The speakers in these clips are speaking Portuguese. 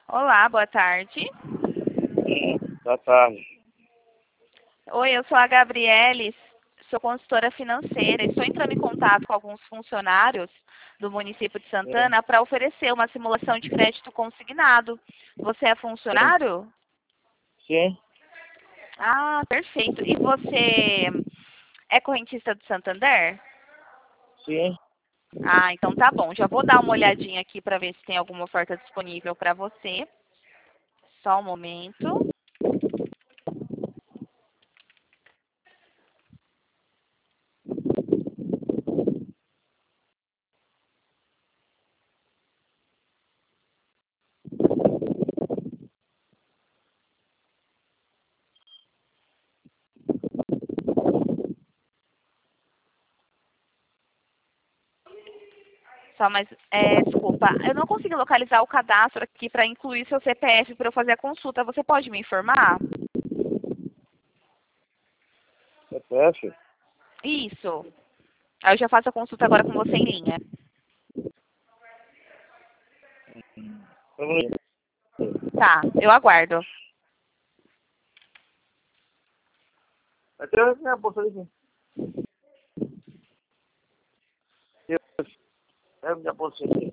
Olá, boa tarde. Boa tarde. Oi, eu sou a Gabriele, sou consultora financeira. Estou entrando em contato com alguns funcionários do município de Sim, Santana para oferecer uma simulação de crédito consignado. Você é sim, funcionário? sim, Ah, perfeito. E você é correntista do Santander? sim. Ah, então tá bom. Já vou dar uma olhadinha aqui para ver se tem alguma oferta disponível para você. Só um momento. Só mais, desculpa, eu não consegui localizar o cadastro aqui para incluir seu CPF para eu fazer a consulta. Você pode me informar? CPF? Isso. Aí eu já faço a consulta agora com você em linha. Vamos ver. Tá, eu aguardo. Até a minha bolsa aqui. É a minha bolsa aqui.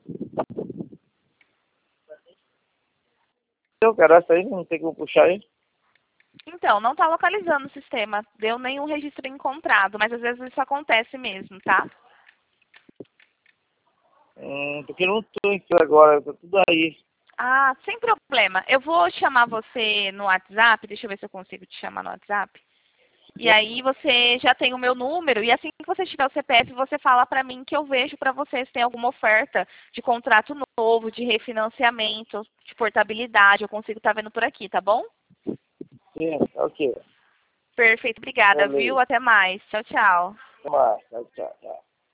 Eu cadastro aí, não tem como puxar aí. Então, não está localizando o sistema. Deu nenhum registro encontrado, mas às vezes isso acontece mesmo, tá? Porque eu não tô aqui agora, tá tudo aí. Ah, sem problema. Eu vou chamar você no WhatsApp. Deixa eu ver se eu consigo te chamar no WhatsApp. E aí você já tem o meu número e assim que você tiver o CPF, você fala para mim que eu vejo para você se tem alguma oferta de contrato novo, de refinanciamento, de portabilidade. Eu consigo estar vendo por aqui, tá bom? Sim, ok. Perfeito, obrigada, viu? Beleza. Até mais. Tchau, tchau. Tchau, tchau, tchau.